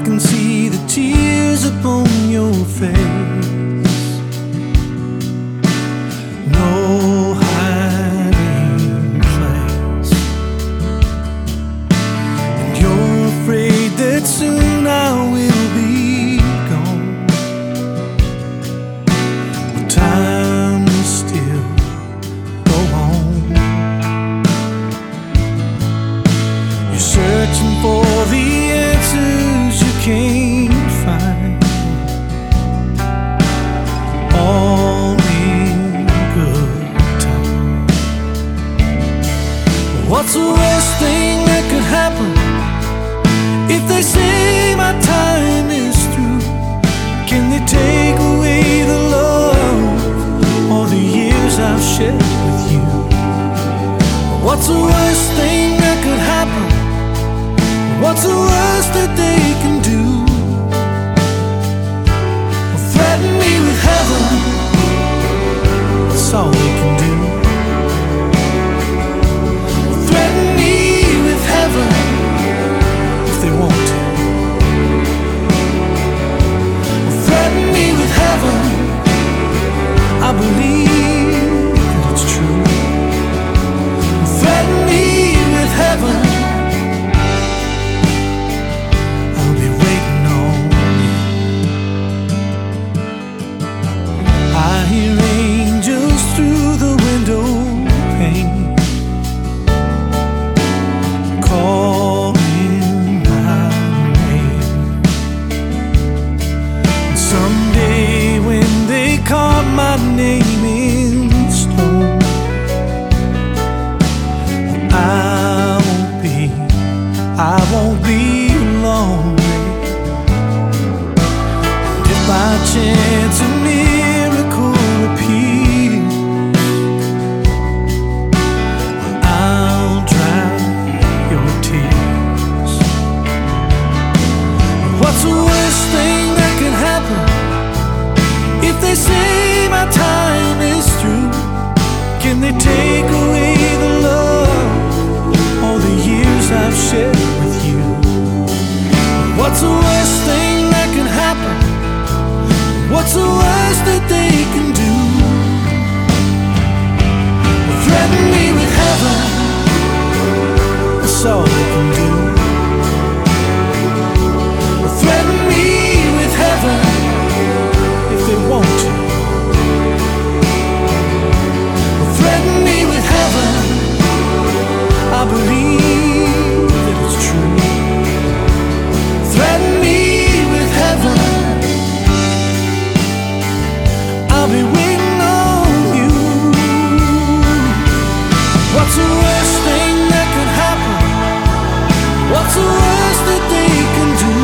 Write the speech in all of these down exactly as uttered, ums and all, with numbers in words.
can see the tears upon your face. No hiding place, and you're afraid that soon I will be gone. But time will still go on. You're searching for the answers you can't find, all in good time. What's the worst thing that could happen if they say my time is through? Can they take away the love, all the years I've shared with you? What's the worst thing that could happen? What's the worst that they can do? Well, threaten me with heaven, that's all they can do. Well, threaten me with heaven if they want to. Well, threaten me with heaven, I believe that it's true. Well, threaten me with heaven, I hear angels through the window pane calling my name. And someday when they carve my name in stone, I won't be, I won't be lonely. And if by chance a miracle appears, I'll dry your tears. What's the worst thing that can happen if they say my time is through? Can they take away the love, all the years I've shared with you? What's the worst thing that can happen? What's the worst that they can do? Well, threaten me with heaven, that's all they can do. Well, threaten me with heaven if they want to. Well, threaten me with heaven, I believe that it's true. Threaten me with heaven, I'll be waiting on you. What's the worst thing that could happen? What's the worst that they can do?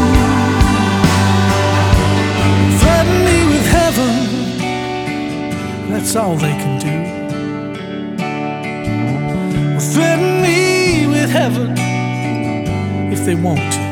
Threaten me with heaven, that's all they can do. Well, threaten me with heaven if they want to.